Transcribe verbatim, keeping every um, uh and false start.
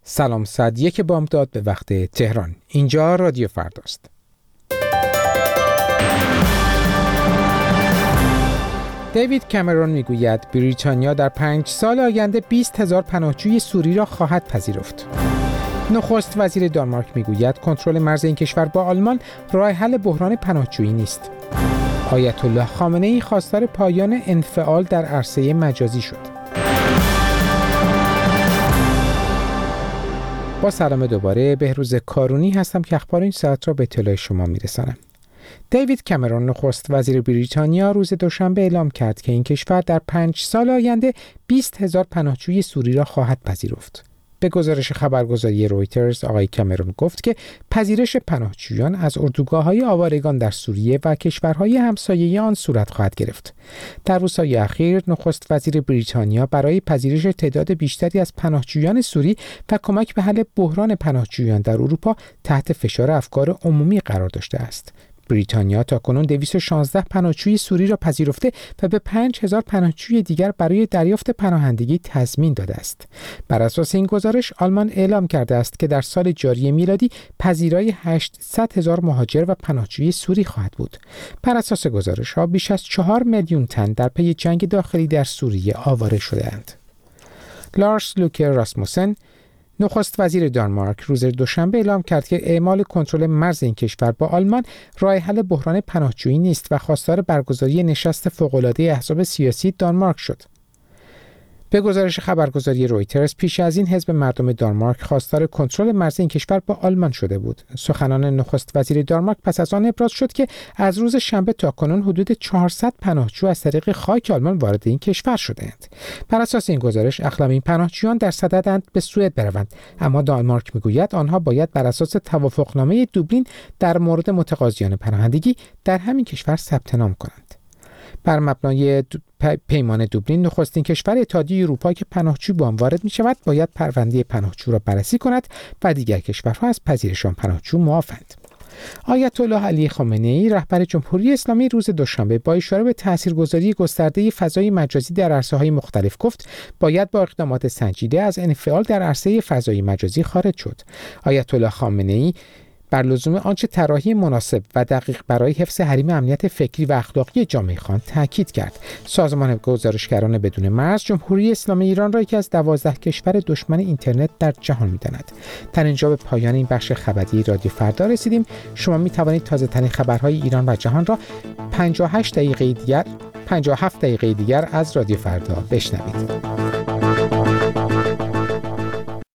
سلام، ساعت یک بامداد به وقت تهران. اینجا رادیو فرداست. دیوید کامرون میگوید بریتانیا در پنج سال آینده بیست هزار پناهجوی سوری را خواهد پذیرفت. نخست وزیر دانمارک میگوید کنترل مرز این کشور با آلمان راه حل بحران پناهجویی نیست. آیت الله خامنه‌ای خواستار پایان انفعال در عرصه مجازی شد. با سلام دوباره، بهروز کارونی هستم که اخبار این ساعت را به اطلاع شما میرسانم. دیوید کامرون نخست وزیر بریتانیا روز دوشنبه اعلام کرد که این کشور در پنج سال آینده بیست هزار پناهجوی سوری را خواهد پذیرفت. به گزارش خبرگزاری رویترز، آقای کامرون گفت که پذیرش پناهجویان از اردوگاه‌های آوارگان در سوریه و کشورهای همسایه آن صورت خواهد گرفت. در روزهای اخیر نخست وزیر بریتانیا برای پذیرش تعداد بیشتری از پناهجویان سوری و کمک به حل بحران پناهجویان در اروپا تحت فشار افکار عمومی قرار داشته است. بریتانیا تاکنون دویست و شانزده پناهجوی سوری را پذیرفته و به پنج هزار پناهجوی دیگر برای دریافت پناهندگی تضمین داده است. بر اساس این گزارش، آلمان اعلام کرده است که در سال جاری میلادی پذیرای هشتصد هزار مهاجر و پناهجوی سوری خواهد بود. بر اساس گزارش‌ها بیش از چهار میلیون تن در پی جنگ داخلی در سوریه آواره شده‌اند. لارس لوکه راسموسن، نخست وزیر دانمارک، روز دوشنبه اعلام کرد که اعمال کنترل مرز این کشور با آلمان راه حل بحران پناهجویی نیست و خواستار برگزاری نشست فوق‌العاده احزاب سیاسی دانمارک شد. به گزارش خبرگزاری رویترز، پیش از این حزب مردم دانمارک خواستار کنترل مرز این کشور با آلمان شده بود. سخنان نخست وزیر دانمارک پس از آن ابراز شد که از روز شنبه تا کنون حدود چهارصد پناهجو از طریق خاک آلمان وارد این کشور شده‌اند. بر اساس این گزارش، اغلب این پناهجویان در صددند به سوئد بروند، اما دانمارک میگوید آنها باید بر اساس توافقنامه دوبلین در مورد متقاضیان پناهندگی در همین کشور ثبت نام کنند. بر مبنای پیمان دوبلین، نخستین کشور اتحادیه اروپا که پناهجو به آن وارد می شود باید پرونده پناهجو را بررسی کند و دیگر کشورها از پذیرش آن پناهجو معافند. آیت الله علی خامنه‌ای، رهبر جمهوری اسلامی، روز دوشنبه با اشاره به تاثیرگذاری گسترده فضای مجازی در عرصه‌های مختلف گفت باید با اقدامات سنجیده از انفعال در عرصه فضای مجازی خارج شد. آیت الله خامنه‌ای بر لزوم آنچه طراحی مناسب و دقیق برای حفظ حریم امنیت فکری و اخلاقی جامعه خواند تاکید کرد. سازمان گزارشگران بدون مرز جمهوری اسلامی ایران را یکی از دوازده کشور دشمن اینترنت در جهان می‌داند. در اینجا به پایان این بخش خبری رادیو فردا رسیدیم. شما می توانید تازه ترین خبرهای ایران و جهان را پنجاه و هشت دقیقه دیگر پنجاه و هفت دقیقه دیگر از رادیو فردا بشنوید.